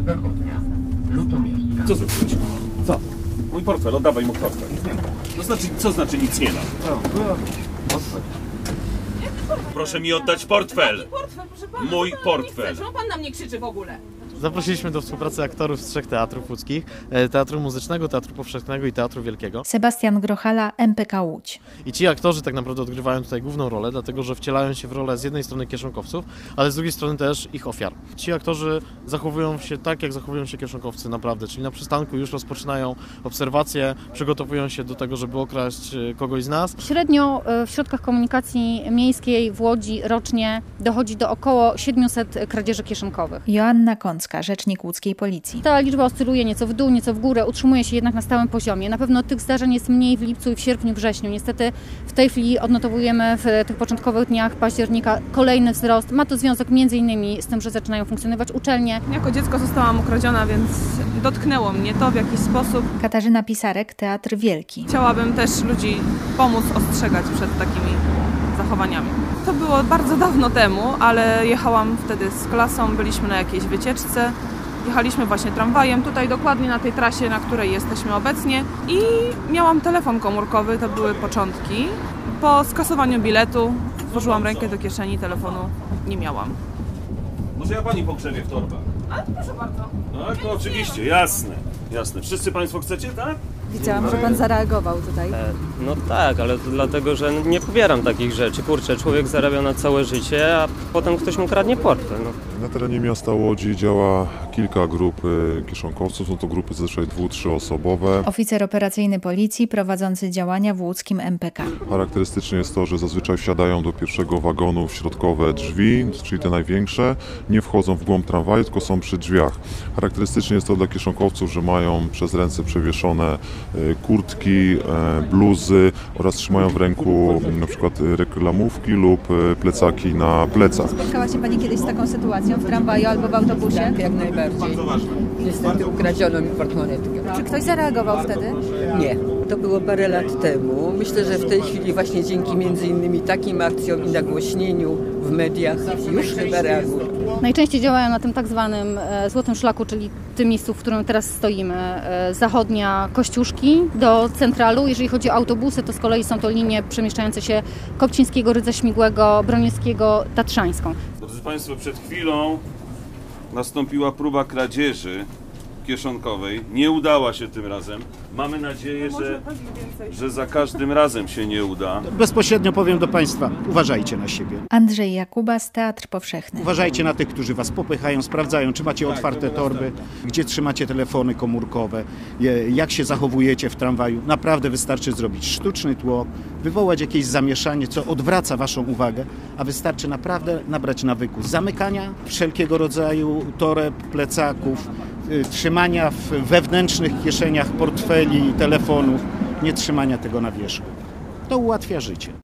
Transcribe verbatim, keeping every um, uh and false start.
Zachodnia. Lutomierska. Co zrobiłeś? Co? Mój portfel, oddawaj mu portfel. To znaczy, co znaczy nic nie da? Proszę mi oddać portfel! Portfel, proszę pana, Mój co pan portfel. nie chce? Czemu pan na mnie krzyczy w ogóle? Zaprosiliśmy do współpracy aktorów z trzech teatrów łódzkich. Teatru Muzycznego, Teatru Powszechnego i Teatru Wielkiego. Sebastian Grochala, M P K Łódź. I ci aktorzy tak naprawdę odgrywają tutaj główną rolę, dlatego że wcielają się w rolę z jednej strony kieszonkowców, ale z drugiej strony też ich ofiar. Ci aktorzy zachowują się tak, jak zachowują się kieszonkowcy naprawdę, czyli na przystanku już rozpoczynają obserwacje, przygotowują się do tego, żeby okraść kogoś z nas. Średnio w środkach komunikacji miejskiej w Łodzi rocznie dochodzi do około siedmiuset kradzieży kieszonkowych. Joanna Kącka, rzecznik łódzkiej policji. Ta liczba oscyluje nieco w dół, nieco w górę, utrzymuje się jednak na stałym poziomie. Na pewno tych zdarzeń jest mniej w lipcu i w sierpniu, wrześniu. Niestety w tej chwili odnotowujemy w tych początkowych dniach października kolejny wzrost. Ma to związek między innymi z tym, że zaczynają funkcjonować uczelnie. Jako dziecko zostałam ukradziona, więc dotknęło mnie to w jakiś sposób. Katarzyna Pisarek, Teatr Wielki. Chciałabym też ludzi pomóc ostrzegać przed takimi zachowaniami. To było bardzo dawno temu, ale jechałam wtedy z klasą, byliśmy na jakiejś wycieczce. Jechaliśmy właśnie tramwajem, tutaj dokładnie na tej trasie, na której jesteśmy obecnie i miałam telefon komórkowy, to były początki. Po skasowaniu biletu włożyłam rękę do kieszeni, telefonu nie miałam. Może ja pani pogrzebię w torbach? Ale proszę bardzo. No to oczywiście, jasne, jasne. Wszyscy państwo chcecie, tak? Widziałam, że pan zareagował tutaj. E, no tak, ale to dlatego, że nie pobieram takich rzeczy. Kurczę, człowiek zarabia na całe życie, a potem ktoś mu kradnie portfel. No. Na terenie miasta Łodzi działa kilka grup kieszonkowców. Są to grupy zazwyczaj dwu-, trzyosobowe. Oficer operacyjny policji prowadzący działania w łódzkim M P K. Charakterystyczne jest to, że zazwyczaj wsiadają do pierwszego wagonu w środkowe drzwi, czyli te największe. Nie wchodzą w głąb tramwaju, tylko są przy drzwiach. Charakterystyczne jest to dla kieszonkowców, że mają przez ręce przewieszone kurtki, bluzy oraz trzymają w ręku na przykład reklamówki lub plecaki na plecach. Spotkała się pani kiedyś z taką sytuacją w tramwaju albo w autobusie? Tak, jak najbardziej. Niestety ukradziono mi portmonetkę. Czy ktoś zareagował wtedy? Nie, to było parę lat temu. Myślę, że w tej chwili właśnie dzięki między innymi takim akcjom i nagłośnieniu w mediach już chyba reagują. Najczęściej działają na tym tak zwanym e, złotym szlaku, czyli tym miejscu, w którym teraz stoimy. E, zachodnia Kościuszki do Centralu. Jeżeli chodzi o autobusy, to z kolei są to linie przemieszczające się Kopcińskiego, Rydza Śmigłego, Broniewskiego, Tatrzańską. Drodzy państwo, przed chwilą nastąpiła próba kradzieży kieszonkowej. Nie udała się tym razem. Mamy nadzieję, że, że za każdym razem się nie uda. Bezpośrednio powiem do państwa, uważajcie na siebie. Andrzej Jakubas, Teatr Powszechny. Uważajcie na tych, którzy was popychają, sprawdzają, czy macie otwarte torby, gdzie trzymacie telefony komórkowe, jak się zachowujecie w tramwaju. Naprawdę wystarczy zrobić sztuczny tłok, wywołać jakieś zamieszanie, co odwraca waszą uwagę, a wystarczy naprawdę nabrać nawyku zamykania wszelkiego rodzaju toreb, plecaków, trzymania w wewnętrznych kieszeniach portfeli i telefonów, nie trzymania tego na wierzchu. To ułatwia życie.